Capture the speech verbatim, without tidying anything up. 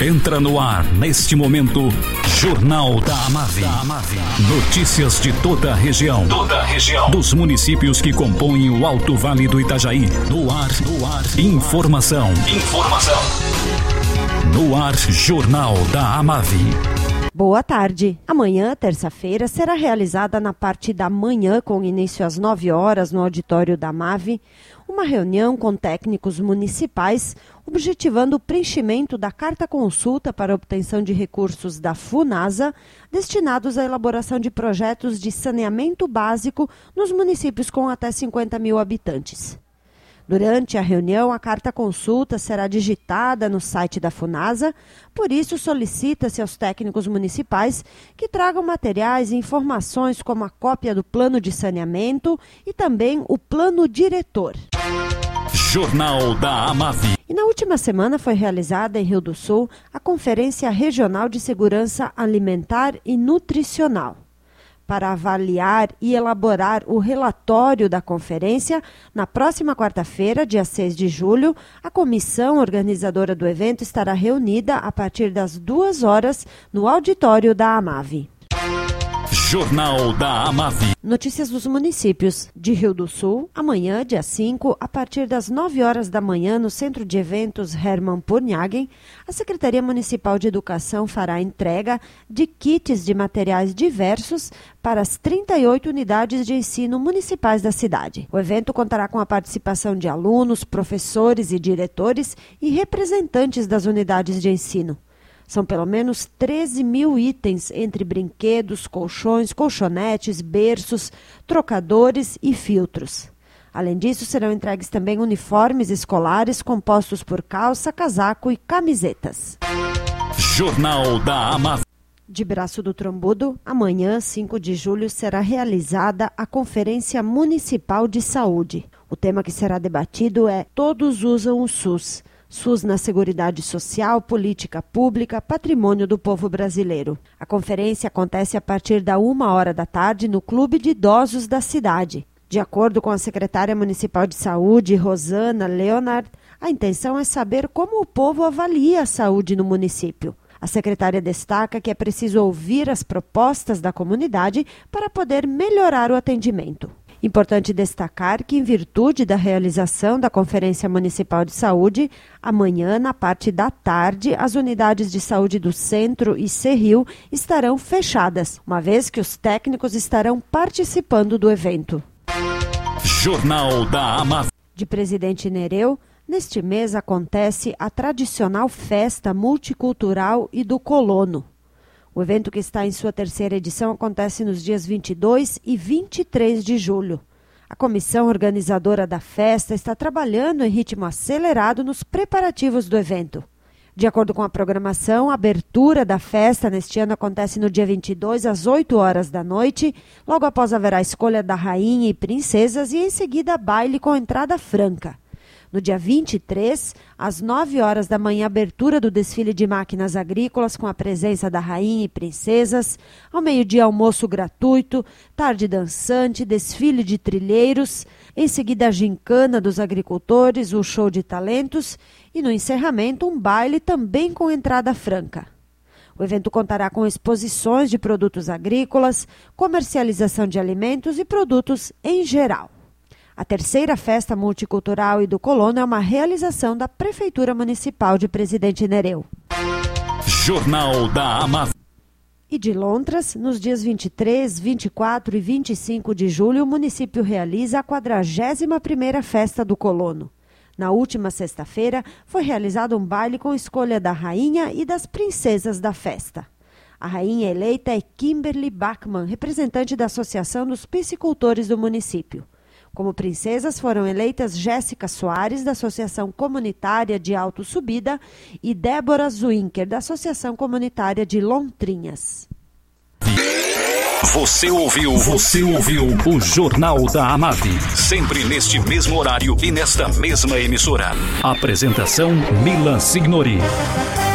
Entra no ar, neste momento, Jornal da Amave. Notícias de toda a região. Toda a região. Dos municípios que compõem o Alto Vale do Itajaí. No ar, no ar. Informação. Informação. No ar, Jornal da Amave. Boa tarde. Amanhã, terça-feira, será realizada na parte da manhã, com início às nove horas, no auditório da Amave, uma reunião com técnicos municipais, objetivando o preenchimento da carta-consulta para obtenção de recursos da FUNASA, destinados à elaboração de projetos de saneamento básico nos municípios com até cinquenta mil habitantes. Durante a reunião, a carta-consulta será digitada no site da FUNASA, por isso solicita-se aos técnicos municipais que tragam materiais e informações como a cópia do plano de saneamento e também o plano diretor. Jornal da Amave. E na última semana foi realizada em Rio do Sul a Conferência Regional de Segurança Alimentar e Nutricional. Para avaliar e elaborar o relatório da conferência, na próxima quarta-feira, dia seis de julho, a comissão organizadora do evento estará reunida a partir das duas horas no auditório da Amave. Jornal da Amave. Notícias dos municípios de Rio do Sul, amanhã, dia cinco, a partir das nove horas da manhã, no Centro de Eventos Hermann Purnhagen, a Secretaria Municipal de Educação fará a entrega de kits de materiais diversos para as trinta e oito unidades de ensino municipais da cidade. O evento contará com a participação de alunos, professores e diretores e representantes das unidades de ensino. São pelo menos treze mil itens entre brinquedos, colchões, colchonetes, berços, trocadores e filtros. Além disso, serão entregues também uniformes escolares compostos por calça, casaco e camisetas. Jornal da Amave. De Braço do Trombudo, amanhã, cinco de julho, será realizada a Conferência Municipal de Saúde. O tema que será debatido é Todos usam o SUS. SUS na Seguridade Social, Política Pública, Patrimônio do Povo Brasileiro. A conferência acontece a partir da uma hora da tarde no Clube de Idosos da cidade. De acordo com a secretária municipal de saúde, Rosana Leonard, a intenção é saber como o povo avalia a saúde no município. A secretária destaca que é preciso ouvir as propostas da comunidade para poder melhorar o atendimento. Importante destacar que, em virtude da realização da Conferência Municipal de Saúde, amanhã, na parte da tarde, as unidades de saúde do Centro e Cerril estarão fechadas, uma vez que os técnicos estarão participando do evento. Jornal da Amave. De Presidente Nereu, neste mês acontece a tradicional Festa Multicultural e do Colono. O evento, que está em sua terceira edição, acontece nos dias vinte e dois e vinte e três de julho. A comissão organizadora da festa está trabalhando em ritmo acelerado nos preparativos do evento. De acordo com a programação, a abertura da festa neste ano acontece no dia vinte e dois, às oito horas da noite. Logo após haverá a escolha da rainha e princesas e em seguida baile com entrada franca. No dia vinte e três, às nove horas da manhã, abertura do desfile de máquinas agrícolas com a presença da rainha e princesas. Ao meio-dia, almoço gratuito, tarde dançante, desfile de trilheiros. Em seguida, a gincana dos agricultores, o show de talentos. E no encerramento, um baile também com entrada franca. O evento contará com exposições de produtos agrícolas, comercialização de alimentos e produtos em geral. A terceira Festa Multicultural e do Colono é uma realização da Prefeitura Municipal de Presidente Nereu. Jornal da Amave. E de Lontras, nos dias vinte e três, vinte e quatro e vinte e cinco de julho, o município realiza a quadragésima primeira Festa do Colono. Na última sexta-feira, foi realizado um baile com escolha da rainha e das princesas da festa. A rainha eleita é Kimberly Bachmann, representante da Associação dos Piscicultores do município. Como princesas foram eleitas Jéssica Soares, da Associação Comunitária de Alto Subida, e Débora Zwinker, da Associação Comunitária de Lontrinhas. Você ouviu, você ouviu o Jornal da Amave. Sempre neste mesmo horário e nesta mesma emissora. Apresentação Milan Signori.